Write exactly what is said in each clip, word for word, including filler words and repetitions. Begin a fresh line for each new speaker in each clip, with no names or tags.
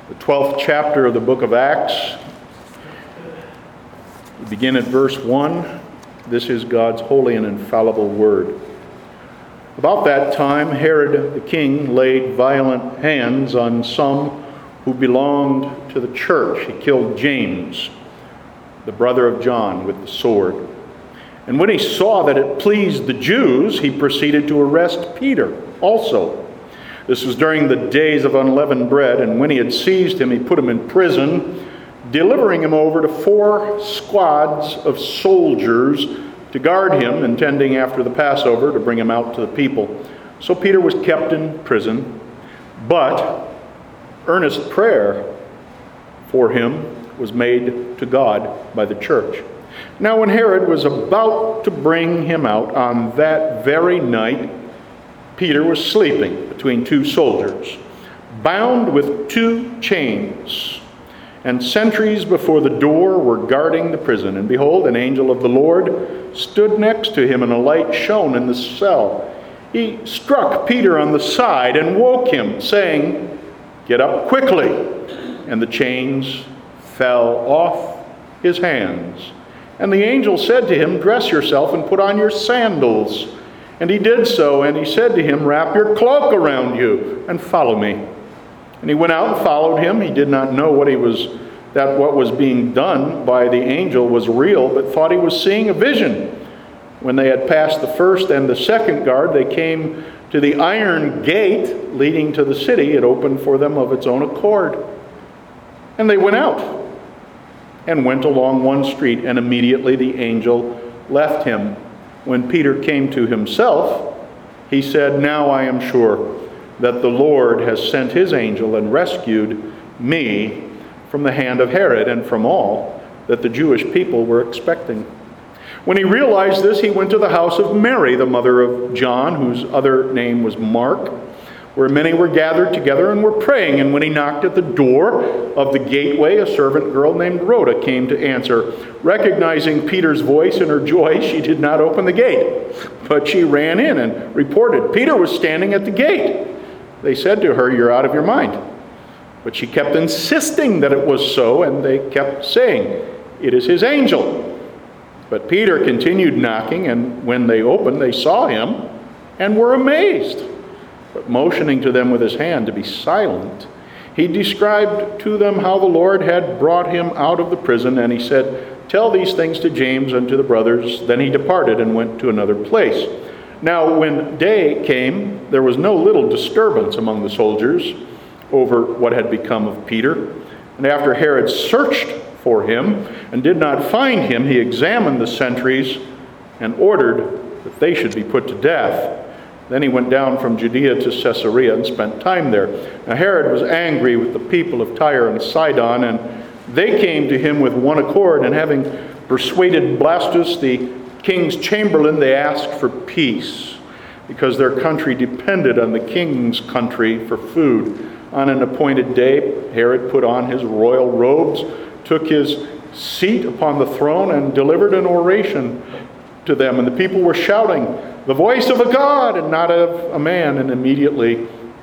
the twelfth chapter of the book of Acts. We begin at verse one. This is God's holy and infallible word. About that time, Herod the king laid violent hands on some who belonged to the church. He killed James, the brother of John, with the sword. And when he saw that it pleased the Jews, he proceeded to arrest Peter also. This was during the days of unleavened bread, and when he had seized him, he put him in prison, delivering him over to four squads of soldiers to guard him, intending after the Passover to bring him out to the people. So Peter was kept in prison, but earnest prayer for him was made to God by the church. Now when Herod was about to bring him out on that very night, Peter was sleeping between two soldiers, bound with two chains. And sentries before the door were guarding the prison. And behold, an angel of the Lord stood next to him, and a light shone in the cell. He struck Peter on the side and woke him, saying, "Get up quickly." And the chains fell off his hands. And the angel said to him, "Dress yourself and put on your sandals." And he did so, and he said to him, "Wrap your cloak around you and follow me." And he went out and followed him. He did not know what he was that what was being done by the angel was real, but thought he was seeing a vision. When they had passed the first and the second guard, they came to the iron gate leading to the city. It opened for them of its own accord. And they went out and went along one street, and immediately the angel left him. When Peter came to himself, he said, "Now I am sure that the Lord has sent his angel and rescued me from the hand of Herod and from all that the Jewish people were expecting." When he realized this, he went to the house of Mary, the mother of John, whose other name was Mark, where many were gathered together and were praying. And when he knocked at the door of the gateway, a servant girl named Rhoda came to answer. Recognizing Peter's voice in her joy, she did not open the gate, but she ran in and reported, "Peter was standing at the gate." They said to her, "You're out of your mind." But she kept insisting that it was so, and they kept saying, "It is his angel." But Peter continued knocking, and when they opened, they saw him and were amazed. But motioning to them with his hand to be silent, he described to them how the Lord had brought him out of the prison, and he said, "Tell these things to James and to the brothers." Then he departed and went to another place. Now when day came, there was no little disturbance among the soldiers over what had become of Peter. And after Herod searched for him and did not find him, he examined the sentries and ordered that they should be put to death. Then he went down from Judea to Caesarea and spent time there. Now Herod was angry with the people of Tyre and Sidon, and they came to him with one accord, and having persuaded Blastus, the king's chamberlain, they asked for peace, because their country depended on the king's country for food. On an appointed day, Herod put on his royal robes, took his seat upon the throne, and delivered an oration to them. And the people were shouting, "The voice of a God and not of a man." And immediately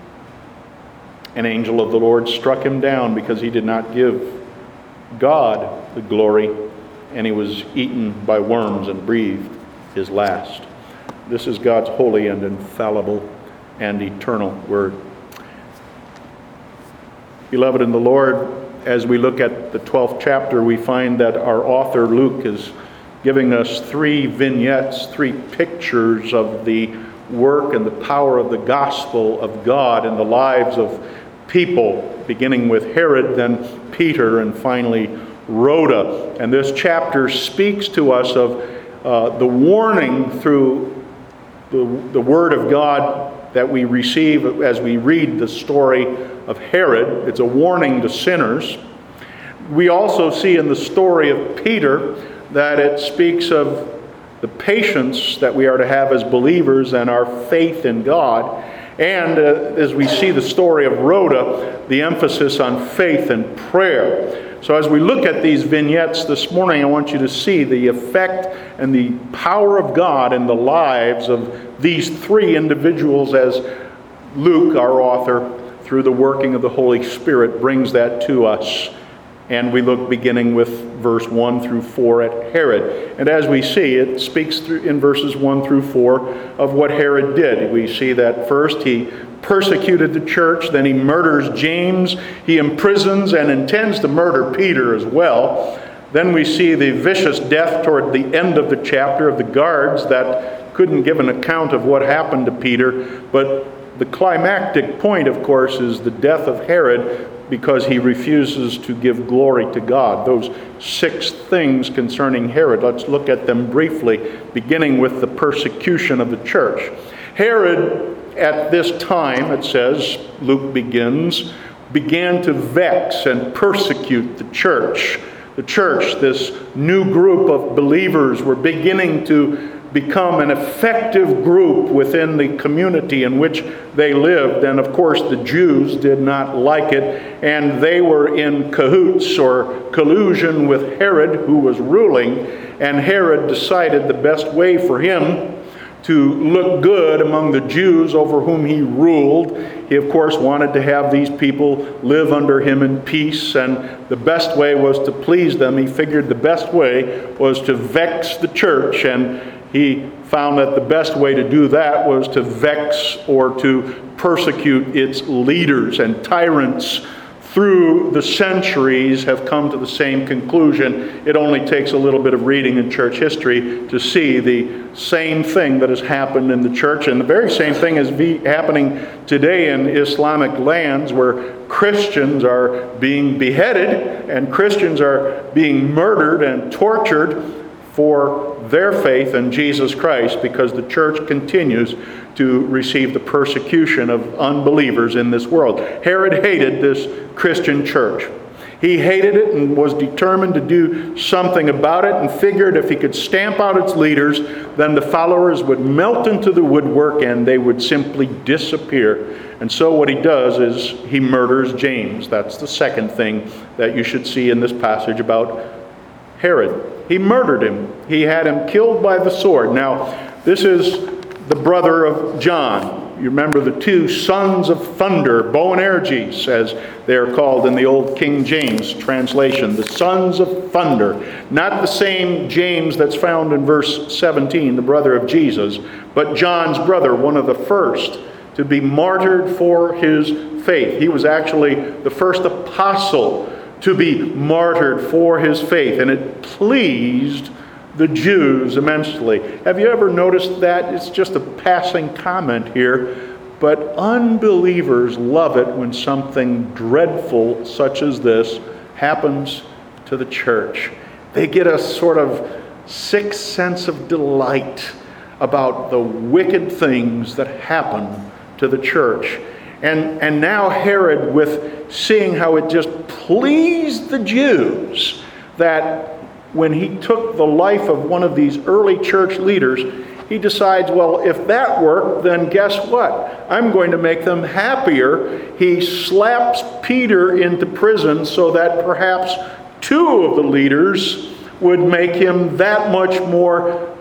an angel of the Lord struck him down, because he did not give God the glory, and he was eaten by worms and breathed his last. This is God's holy and infallible and eternal word. Beloved in the Lord, as we look at the twelfth chapter, we find that our author Luke is giving us three vignettes, three pictures of the work and the power of the gospel of God in the lives of people, beginning with Herod, then Peter, and finally Rhoda. And this chapter speaks to us of uh, the warning through the, the Word of God that we receive as we read the story of Herod. It's a warning to sinners. We also see in the story of Peter that it speaks of the patience that we are to have as believers and our faith in God. And uh, as we see the story of Rhoda, the emphasis on faith and prayer. So as we look at these vignettes this morning, I want you to see the effect and the power of God in the lives of these three individuals as Luke, our author, through the working of the Holy Spirit, brings that to us. And we look beginning with verse one through four at Herod. And as we see, it speaks through in verses one through four of what Herod did. We see that first he persecuted the church, then he murders James, he imprisons and intends to murder Peter as well. Then we see the vicious death toward the end of the chapter of the guards that couldn't give an account of what happened to Peter. But the climactic point, of course, is the death of Herod, because he refuses to give glory to God. Those six things concerning Herod, let's look at them briefly, beginning with the persecution of the church. Herod, at this time, it says, Luke begins, began to vex and persecute the church. The church, this new group of believers, were beginning to become an effective group within the community in which they lived. And of course, the Jews did not like it, and they were in cahoots or collusion with Herod, who was ruling. And Herod decided the best way for him to look good among the Jews over whom he ruled. He, of course, wanted to have these people live under him in peace, and the best way was to please them. He figured the best way was to vex the church, and he found that the best way to do that was to vex or to persecute its leaders. And tyrants through the centuries have come to the same conclusion. It only takes a little bit of reading in church history to see the same thing that has happened in the church. And the very same thing is be happening today in Islamic lands, where Christians are being beheaded and Christians are being murdered and tortured for their faith in Jesus Christ, because the church continues to receive the persecution of unbelievers in this world. Herod hated this Christian church. He hated it and was determined to do something about it, and figured if he could stamp out its leaders, then the followers would melt into the woodwork and they would simply disappear. And so what he does is he murders James. That's the second thing that you should see in this passage about Herod. He murdered him. He had him killed by the sword. Now, this is the brother of John. You remember the two sons of thunder, Boanerges, as they are called in the old King James translation. The sons of thunder. Not the same James that's found in verse seventeen, the brother of Jesus, but John's brother, one of the first to be martyred for his faith. He was actually the first apostle to be martyred for his faith, and it pleased the Jews immensely. Have you ever noticed that? It's just a passing comment here, but unbelievers love it when something dreadful such as this happens to the church. They get a sort of sixth sense of delight about the wicked things that happen to the church. And, and now Herod, with seeing how it just pleased the Jews that when he took the life of one of these early church leaders, he decides, well, if that worked, then guess what? I'm going to make them happier. He slaps Peter into prison so that perhaps two of the leaders would make him that much more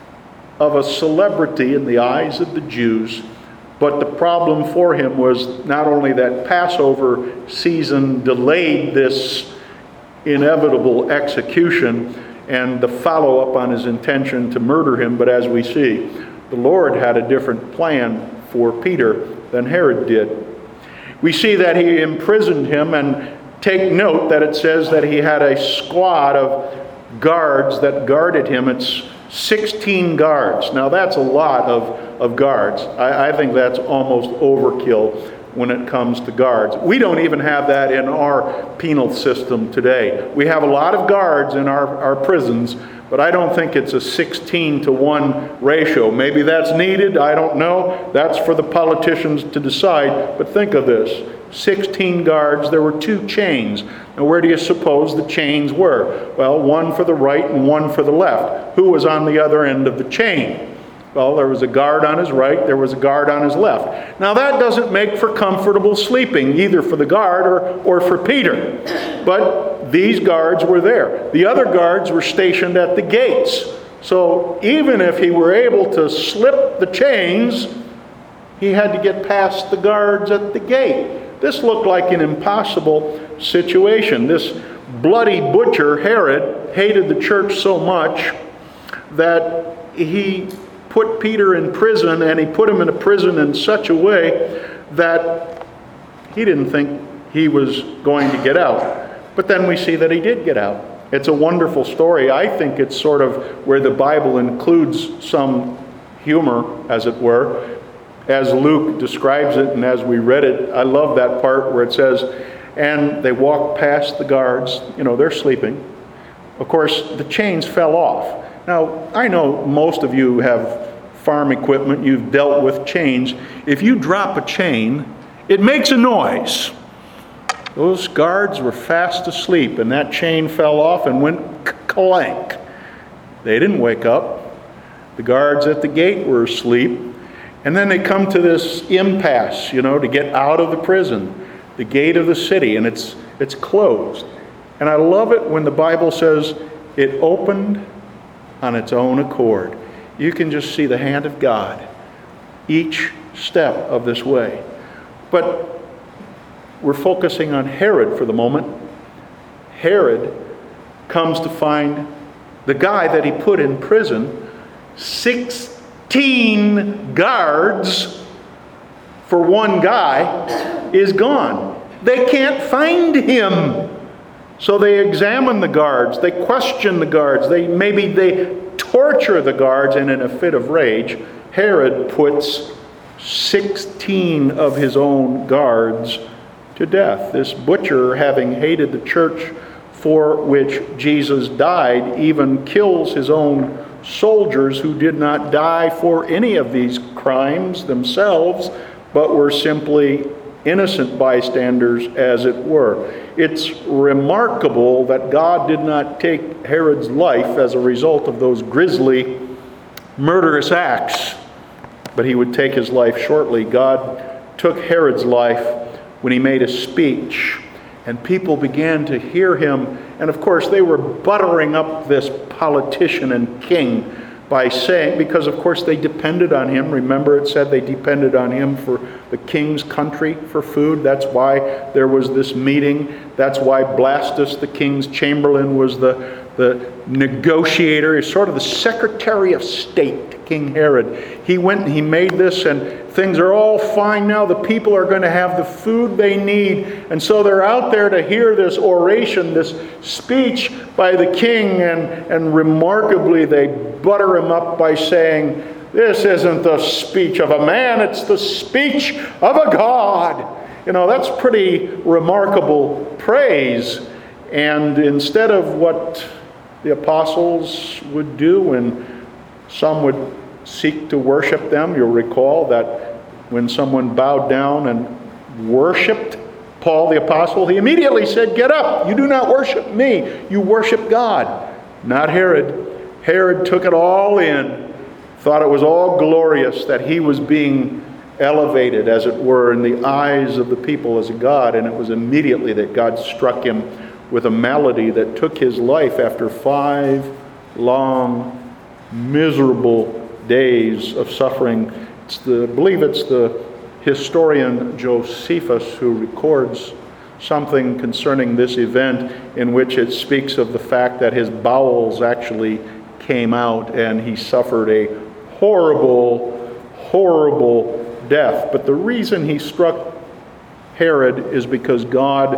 of a celebrity in the eyes of the Jews. But the problem for him was not only that Passover season delayed this inevitable execution and the follow-up on his intention to murder him, but as we see, the Lord had a different plan for Peter than Herod did. We see that he imprisoned him, and take note that it says that he had a squad of guards that guarded him. It's sixteen guards. Now that's a lot of, of guards. I, I think that's almost overkill when it comes to guards. We don't even have that in our penal system today. We have a lot of guards in our, our prisons, but I don't think it's a sixteen to one ratio. Maybe that's needed, I don't know. That's for the politicians to decide. But think of this. sixteen guards, there were two chains. Now where do you suppose the chains were? Well, one for the right and one for the left. Who was on the other end of the chain? Well, there was a guard on his right, there was a guard on his left. Now that doesn't make for comfortable sleeping, either for the guard or, or for Peter. But these guards were there. The other guards were stationed at the gates. So even if he were able to slip the chains, he had to get past the guards at the gate. this looked like an impossible situation. This bloody butcher, Herod, hated the church so much that he put Peter in prison, and he put him in a prison in such a way that he didn't think he was going to get out. But then we see that he did get out. It's a wonderful story. I think it's sort of where the Bible includes some humor, as it were, as Luke describes it and as we read it. I love that part where it says, and they walked past the guards. You know, they're sleeping. Of course, the chains fell off. Now, I know most of you have farm equipment. You've dealt with chains. If you drop a chain, it makes a noise. Those guards were fast asleep, and that chain fell off and went clank. They didn't wake up. The guards at the gate were asleep. And then they come to this impasse, you know, to get out of the prison, the gate of the city, and it's it's closed. And I love it when the Bible says it opened on its own accord. You can just see the hand of God each step of this way. But we're focusing on Herod for the moment. Herod comes to find the guy that he put in prison, sixteen guards for one guy, is gone. They can't find him. So they examine the guards, they question the guards, they maybe they torture the guards, and in a fit of rage, Herod puts sixteen of his own guards to death. This butcher, having hated the church for which Jesus died, even kills his own soldiers who did not die for any of these crimes themselves, but were simply innocent bystanders, as it were. It's remarkable that God did not take Herod's life as a result of those grisly, murderous acts, but he would take his life shortly. God took Herod's life when he made a speech, and people began to hear him. And of course, they were buttering up this politician and king by saying, because of course they depended on him. Remember, it said they depended on him for the king's country for food. That's why there was this meeting. That's why Blastus, the king's chamberlain, was the, the negotiator. He's sort of the Secretary of State to King Herod. He went and he made this, and things are all fine now. The people are going to have the food they need. And so they're out there to hear this oration, this speech by the king. And, and remarkably, they butter him up by saying, this isn't the speech of a man, it's the speech of a God. You know, that's pretty remarkable praise. And instead of what the apostles would do when some would seek to worship them, you'll recall that when someone bowed down and worshipped Paul the apostle, he immediately said, get up, you do not worship me, you worship God. Not Herod. Herod took it all in, thought it was all glorious that he was being elevated, as it were, in the eyes of the people as a god, and it was immediately that God struck him with a malady that took his life after five long, miserable days of suffering. It's the, I believe it's the historian Josephus who records something concerning this event in which it speaks of the fact that his bowels actually came out and he suffered a horrible, horrible death. But the reason he struck Herod is because God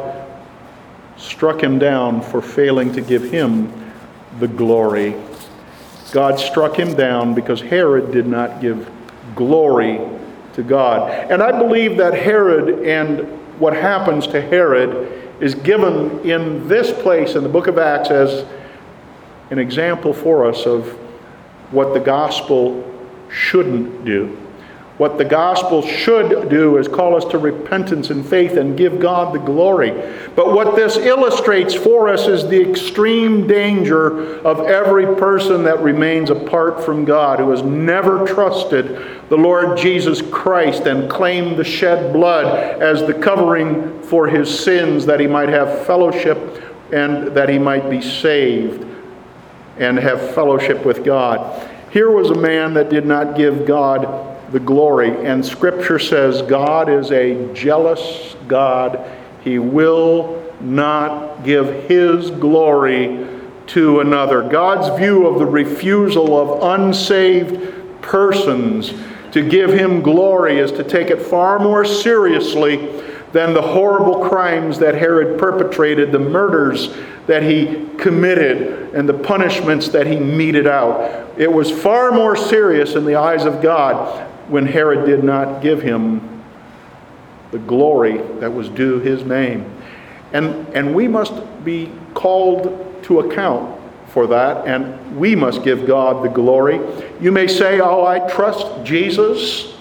struck him down for failing to give him the glory. God struck him down because Herod did not give glory to God. And I believe that Herod and what happens to Herod is given in this place in the book of Acts as an example for us of what the gospel shouldn't do. What the gospel should do is call us to repentance and faith and give God the glory. But what this illustrates for us is the extreme danger of every person that remains apart from God, who has never trusted the Lord Jesus Christ and claimed the shed blood as the covering for his sins, that he might have fellowship and that he might be saved and have fellowship with God. Here was a man that did not give God the glory. And Scripture says God is a jealous God. He will not give His glory to another. God's view of the refusal of unsaved persons to give Him glory is to take it far more seriously than the horrible crimes that Herod perpetrated, the murders that he committed, and the punishments that he meted out. It was far more serious in the eyes of God when Herod did not give him the glory that was due his name. And, and we must be called to account for that, and we must give God the glory. You may say, oh, I trust Jesus,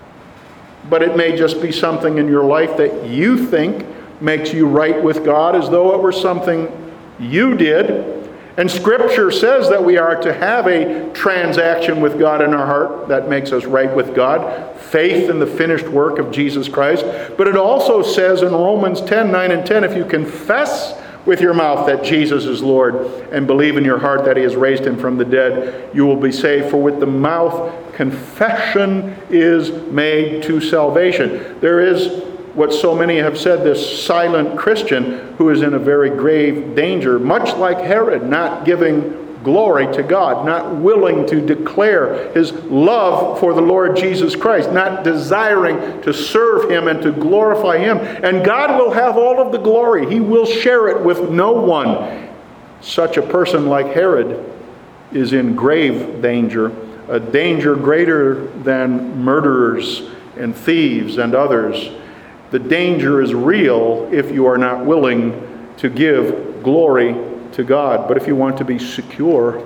but it may just be something in your life that you think makes you right with God, as though it were something you did. And Scripture says that we are to have a transaction with God in our heart that makes us right with God, faith in the finished work of Jesus Christ. But it also says in Romans ten, nine and ten, if you confess with your mouth that Jesus is Lord and believe in your heart that He has raised Him from the dead, you will be saved. For with the mouth confession is made to salvation. There is what so many have said, this silent Christian who is in a very grave danger, much like Herod, not giving glory to God, not willing to declare his love for the Lord Jesus Christ, not desiring to serve Him and to glorify Him. And God will have all of the glory. He will share it with no one. Such a person like Herod is in grave danger, a danger greater than murderers and thieves and others. The danger is real if you are not willing to give glory to God. But if you want to be secure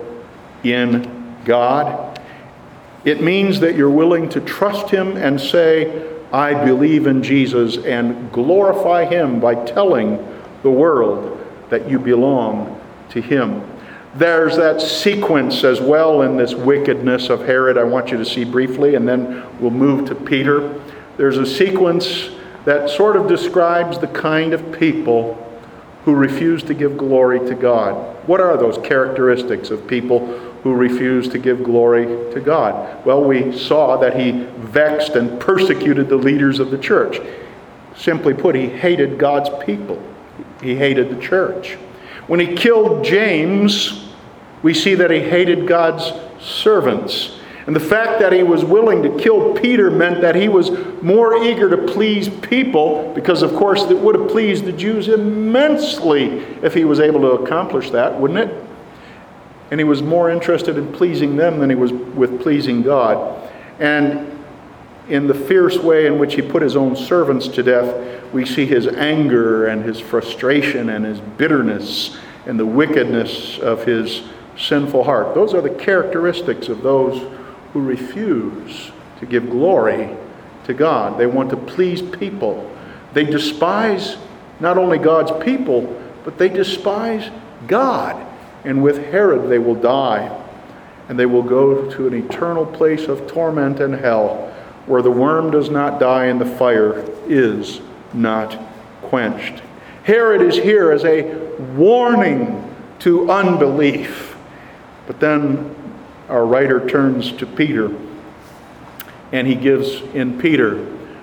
in God, it means that you're willing to trust Him and say, I believe in Jesus, and glorify Him by telling the world that you belong to Him. There's that sequence as well in this wickedness of Herod I want you to see briefly, and then we'll move to Peter. There's a sequence that sort of describes the kind of people who refuse to give glory to God. What are those characteristics of people who refuse to give glory to God? Well, we saw that he vexed and persecuted the leaders of the church. Simply put, he hated God's people. He hated the church. When he killed James, we see that he hated God's servants. And the fact that he was willing to kill Peter meant that he was more eager to please people, because of course it would have pleased the Jews immensely if he was able to accomplish that, wouldn't it? And he was more interested in pleasing them than he was with pleasing God. And in the fierce way in which he put his own servants to death, we see his anger and his frustration and his bitterness and the wickedness of his sinful heart. Those are the characteristics of those who refuse to give glory to God. They want to please people. They despise not only God's people, but they despise God. And with Herod they will die, and they will go to an eternal place of torment and hell, where the worm does not die and the fire is not quenched. Herod is here as a warning to unbelief. But then our writer turns to Peter, and he gives in Peter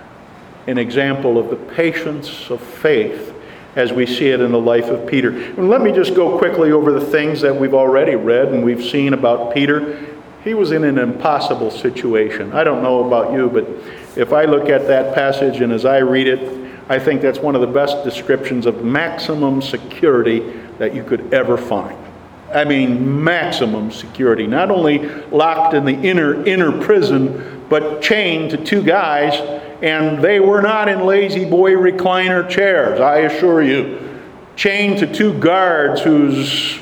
an example of the patience of faith as we see it in the life of Peter. And let me just go quickly over the things that we've already read and we've seen about Peter. He was in an impossible situation. I don't know about you, but if I look at that passage and as I read it, I think that's one of the best descriptions of maximum security that you could ever find. I mean, maximum security. Not only locked in the inner inner prison, but chained to two guys, and they were not in lazy boy recliner chairs, I assure you. Chained to two guards whose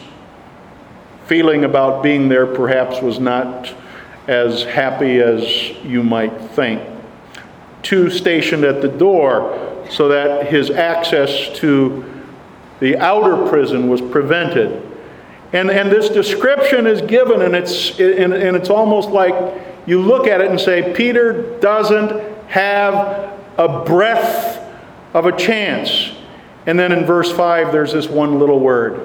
feeling about being there perhaps was not as happy as you might think. Two stationed at the door so that his access to the outer prison was prevented. And, and this description is given, and it's, and, and it's almost like you look at it and say, Peter doesn't have a breath of a chance. And then in verse five, there's this one little word,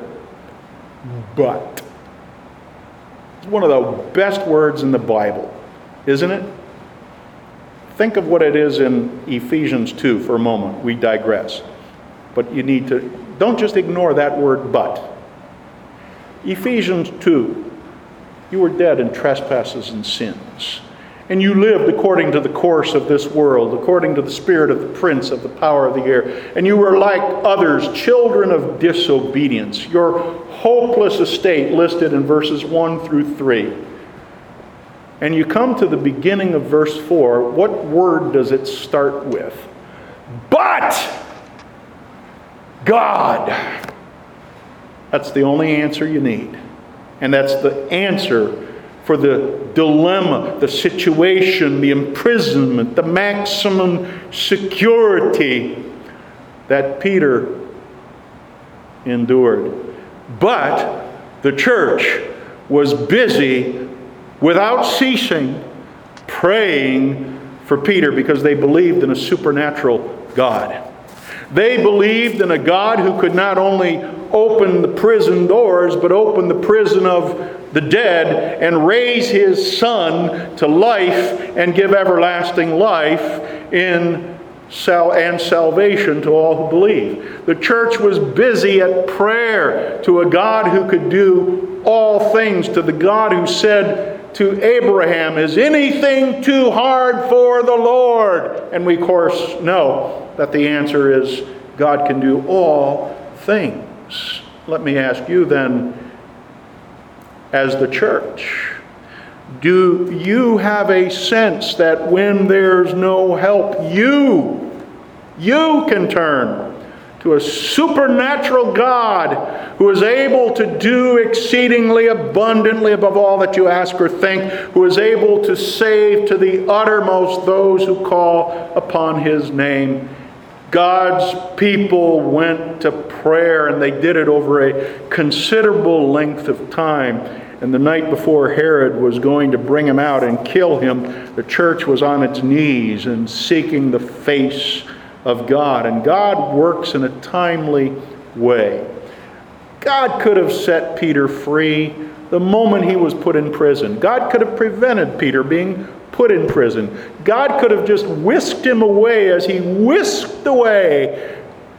but. It's one of the best words in the Bible, isn't it? Think of what it is in Ephesians two for a moment. We digress. But you need to, don't just ignore that word but. Ephesians two, you were dead in trespasses and sins. And you lived according to the course of this world, according to the spirit of the prince of the power of the air. And you were like others, children of disobedience. Your hopeless estate listed in verses one through three. And you come to the beginning of verse four. What word does it start with? But God. That's the only answer you need. And that's the answer for the dilemma, the situation, the imprisonment, the maximum security that Peter endured. But the church was busy without ceasing praying for Peter because they believed in a supernatural God. They believed in a God who could not only open the prison doors, but open the prison of the dead and raise his Son to life and give everlasting life in sal- and salvation to all who believe. The church was busy at prayer to a God who could do all things, to the God who said to Abraham, "Is anything too hard for the Lord?" And we, of course, know that the answer is God can do all things. Let me ask you then, as the church, do you have a sense that when there's no help, you, you can turn to a supernatural God who is able to do exceedingly abundantly above all that you ask or think, who is able to save to the uttermost those who call upon his name? God's people went to prayer, and they did it over a considerable length of time. And the night before Herod was going to bring him out and kill him, the church was on its knees and seeking the face of God. And God works in a timely way. God could have set Peter free the moment he was put in prison. God could have prevented Peter being put in prison. God could have just whisked him away as he whisked away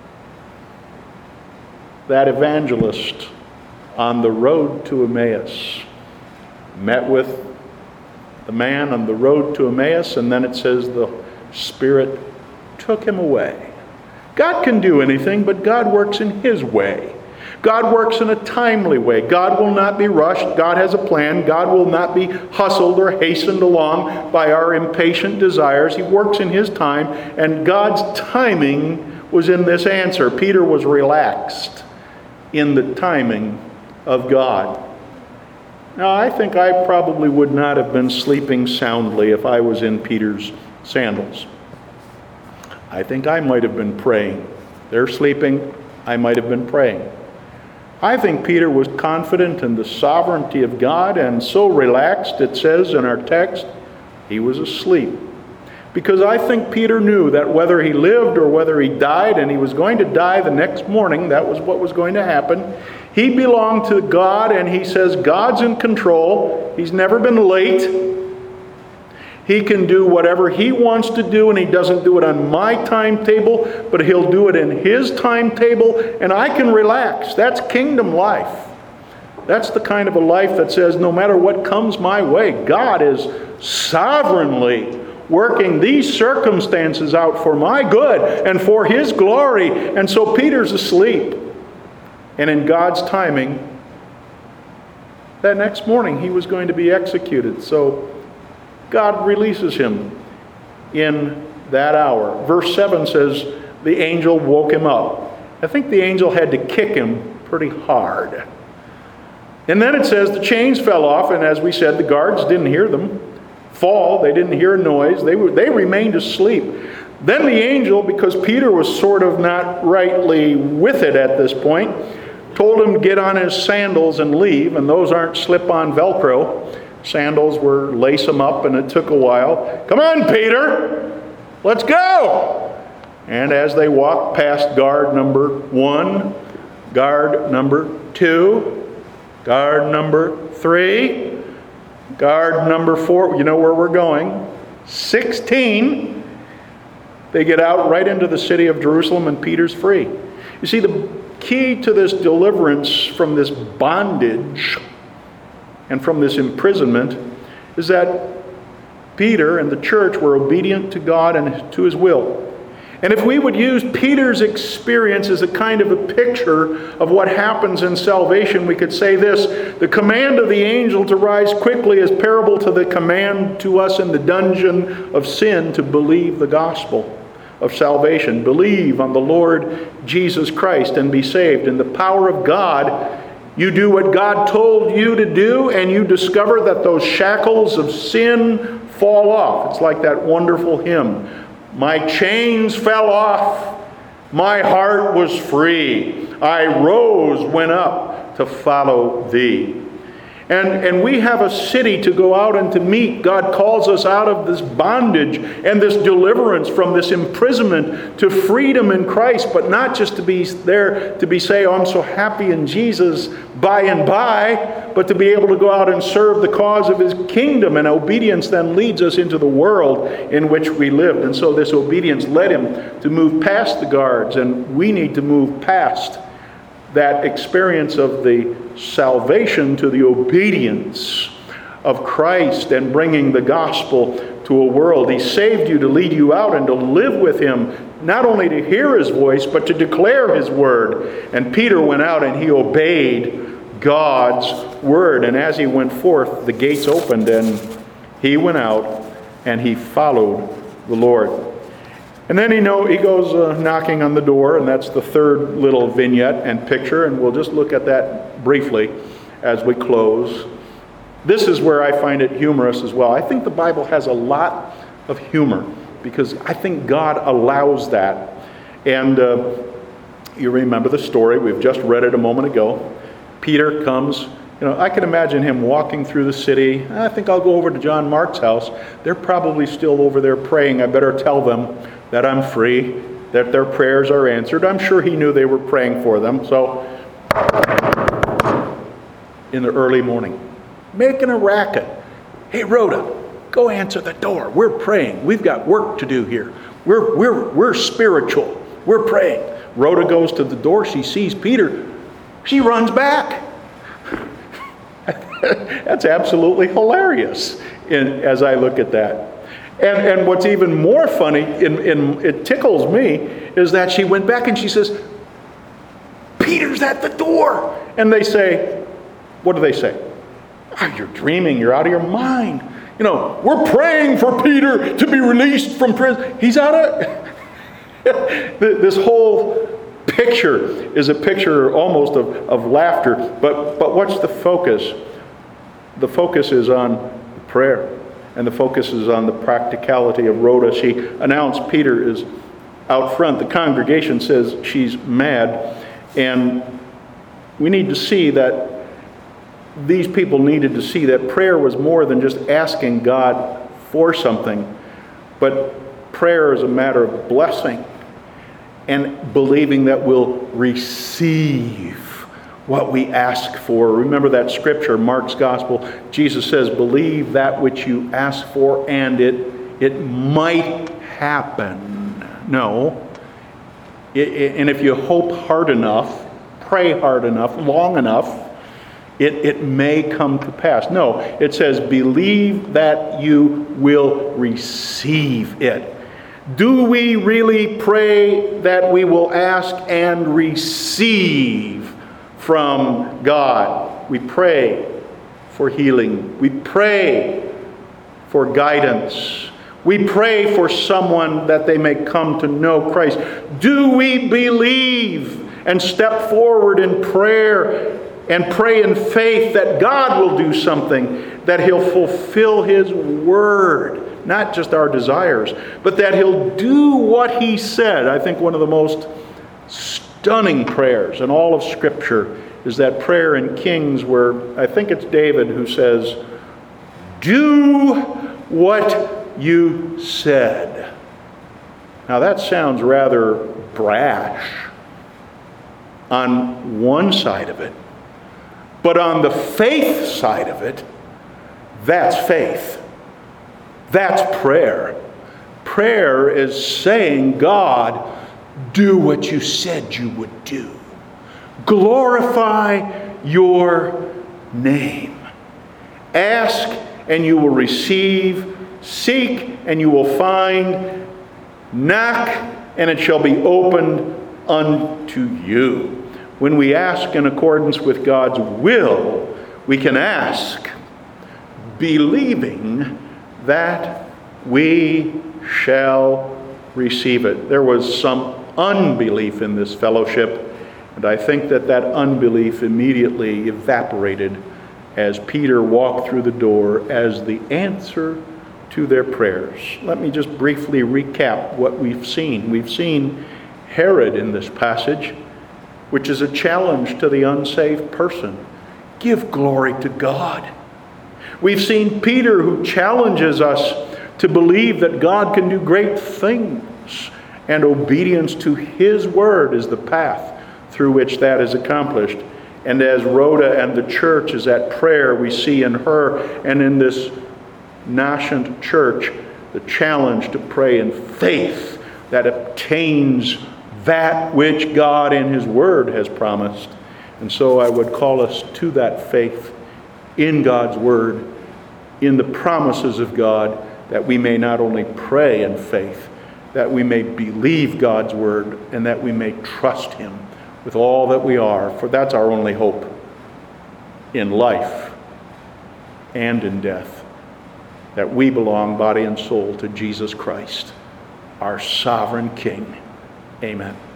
that evangelist on the road to Emmaus. Met with the man on the road to Emmaus, and then it says the Spirit took him away. God can do anything, but God works in his way. God works in a timely way. God will not be rushed. God has a plan. God will not be hustled or hastened along by our impatient desires. He works in his time, and God's timing was in this answer. Peter was relaxed in the timing of God. Now, I think I probably would not have been sleeping soundly if I was in Peter's sandals. I think I might have been praying. They're sleeping. I might have been praying. I think Peter was confident in the sovereignty of God and so relaxed, it says in our text, he was asleep. Because I think Peter knew that whether he lived or whether he died, and he was going to die the next morning, that was what was going to happen, he belonged to God, and he says God's in control. He's never been late. He can do whatever he wants to do, and he doesn't do it on my timetable, but he'll do it in his timetable, and I can relax. That's kingdom life. That's the kind of a life that says no matter what comes my way, God is sovereignly working these circumstances out for my good and for his glory. And so Peter's asleep. And in God's timing, that next morning he was going to be executed. So God releases him in that hour. Verse seven says, the angel woke him up. I think the angel had to kick him pretty hard. And then it says the chains fell off, and as we said, the guards didn't hear them fall. They didn't hear a noise. They were, they remained asleep. Then the angel, because Peter was sort of not rightly with it at this point, told him to get on his sandals and leave, and those aren't slip-on Velcro. Sandals were lace them up, and it took a while. Come on, Peter, let's go. And as they walked past guard number one, guard number two, guard number three, guard number four, you know where we're going, sixteen, they get out right into the city of Jerusalem, and Peter's free. You see, the key to this deliverance from this bondage and from this imprisonment is that Peter and the church were obedient to God and to his will. And if we would use Peter's experience as a kind of a picture of what happens in salvation, we could say this: the command of the angel to rise quickly is parable to the command to us in the dungeon of sin to believe the gospel of salvation. Believe on the Lord Jesus Christ and be saved. In the power of God, you do what God told you to do, and you discover that those shackles of sin fall off. It's like that wonderful hymn, "My chains fell off, my heart was free. I rose, went up to follow thee." And, and we have a city to go out and to meet. God calls us out of this bondage and this deliverance from this imprisonment to freedom in Christ, but not just to be there to be say, "Oh, I'm so happy in Jesus by and by," but to be able to go out and serve the cause of his kingdom. And obedience then leads us into the world in which we lived. And so this obedience led him to move past the guards, and we need to move past that experience of the salvation to the obedience of Christ and bringing the gospel to a world. He saved you to lead you out and to live with him, not only to hear his voice, but to declare his word. And Peter went out and he obeyed God's word. And as he went forth, the gates opened and he went out and he followed the Lord. And then he know he goes uh, knocking on the door, and that's the third little vignette and picture, and we'll just look at that briefly as we close. This is where I find it humorous as well. I think the Bible has a lot of humor because I think God allows that. And uh, you remember the story, we've just read it a moment ago. Peter comes, you know, I can imagine him walking through the city. I think I'll go over to John Mark's house. They're probably still over there praying. I better tell them that I'm free, that their prayers are answered. I'm sure he knew they were praying for them. So, in the early morning, making a racket. "Hey, Rhoda, go answer the door. We're praying. We've got work to do here. We're, we're, we're spiritual. We're praying." Rhoda goes to the door. She sees Peter. She runs back. That's absolutely hilarious in, as I look at that. And, and what's even more funny, in, in, it tickles me, is that she went back and she says, "Peter's at the door." And they say, what do they say? "Oh, you're dreaming. You're out of your mind. You know, we're praying for Peter to be released from prison. He's out of..." This whole picture is a picture almost of, of laughter. But, but what's the focus? The focus is on prayer. And the focus is on the practicality of Rhoda. She announced Peter is out front. The congregation says she's mad. And we need to see that these people needed to see that prayer was more than just asking God for something. But prayer is a matter of blessing and believing that we'll receive what we ask for. Remember that scripture, Mark's Gospel. Jesus says, "Believe that which you ask for, and it it might happen." No. It, it, and if you hope hard enough, pray hard enough, long enough, it, it may come to pass. No, it says, believe that you will receive it. Do we really pray that we will ask and receive from God? We pray for healing. We pray for guidance. We pray for someone that they may come to know Christ. Do we believe and step forward in prayer and pray in faith that God will do something, that He'll fulfill His word? Not just our desires, but that He'll do what He said. I think one of the most stunning prayers in all of Scripture is that prayer in Kings where I think it's David who says, "Do what you said." Now that sounds rather brash on one side of it, but on the faith side of it, that's faith. That's prayer. Prayer is saying, God, do what you said you would do. Glorify your name. Ask and you will receive. Seek and you will find. Knock and it shall be opened unto you. When we ask in accordance with God's will, we can ask believing that we shall receive it. There was some unbelief in this fellowship, and I think that that unbelief immediately evaporated as Peter walked through the door as the answer to their prayers. Let me just briefly recap what we've seen. We've seen Herod in this passage, which is a challenge to the unsaved person. Give glory to God. We've seen Peter, who challenges us to believe that God can do great things, and obedience to His word is the path through which that is accomplished. And as Rhoda and the church is at prayer, we see in her and in this nascent church the challenge to pray in faith that obtains that which God in His word has promised. And so I would call us to that faith in God's word, in the promises of God, that we may not only pray in faith, that we may believe God's word, and that we may trust Him with all that we are, for that's our only hope in life and in death, that we belong body and soul to Jesus Christ, our sovereign King. Amen.